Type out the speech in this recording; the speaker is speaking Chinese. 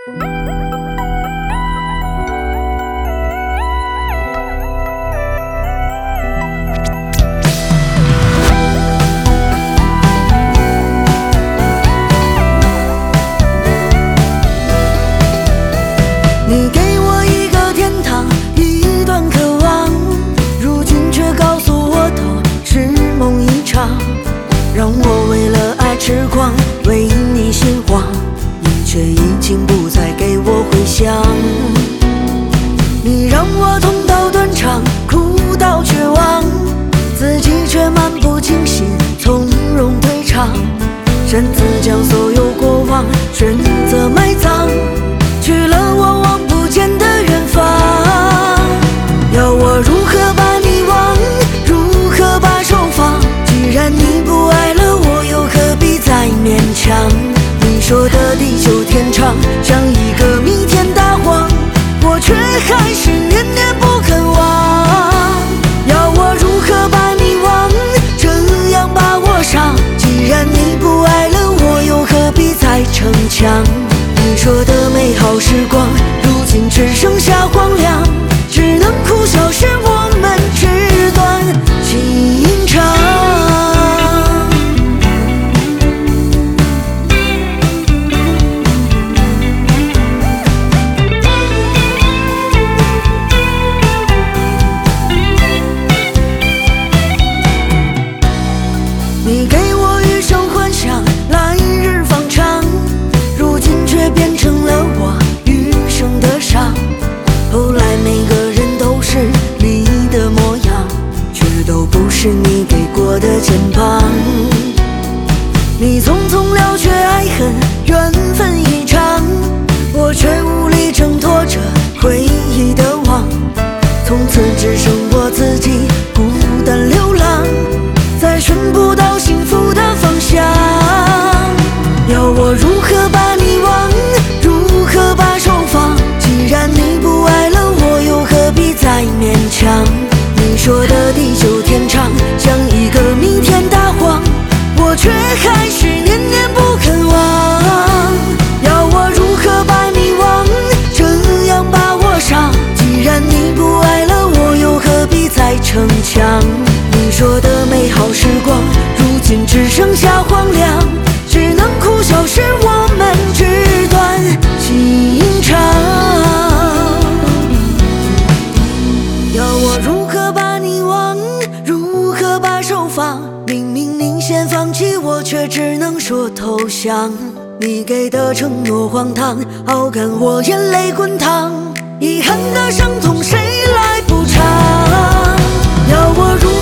你给我一个天堂，一段渴望，如今却告诉我都是梦一场。让我为了爱痴狂，为你心慌，你却已经不再给我回响。你让我痛到断肠，哭到绝望，自己却漫不经心，从容退场，擅自将所有过往选择埋葬，去了我望不见的远方。要我如何把你忘，如何把手放？既然你不爱了我，又何必再勉强？你说的地久天长，像一个弥天大谎，我却还是念念不肯忘。要我如何把你忘，这样把我伤？既然你不爱了我，又何必再逞强？你说的美好时光，如今只剩下荒凉，只能苦笑是我们纸短情长。你给我余生幻想，来日方长，如今却变成了我余生的伤。后来每个人都是你的模样，却都不是你给过的肩膀。你匆匆了却爱恨缘分一场，我却无力挣脱着回忆的网，从此只剩我自己孤单流浪，再寻不到幸福的方向。要我如何把你忘，如何把手放？既然你不爱了我，又何必再勉强？你说的地久天长，像一个弥天大谎，我却还是念念不肯忘。要我如何把你忘，这样把我伤？既然你不爱了我，又何必再逞强？你说的美好时光，如今只剩下荒凉，只能苦笑是我们纸短情长。要我如何把你忘，如何把手放？明明你先放弃我，却只能说投降。你给的承诺荒唐，熬干我眼泪滚烫，遗憾的伤痛谁来补偿？要我如